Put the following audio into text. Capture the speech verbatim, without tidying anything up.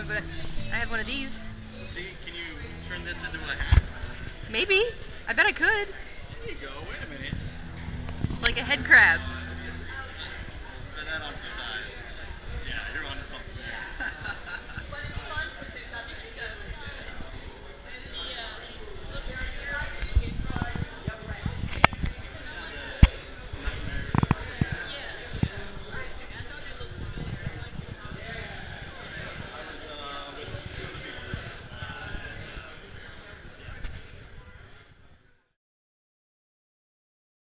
but I have one of these. See, can you turn this into a hat? Maybe. I bet I could. There you go. Wait a minute. Like a head crab.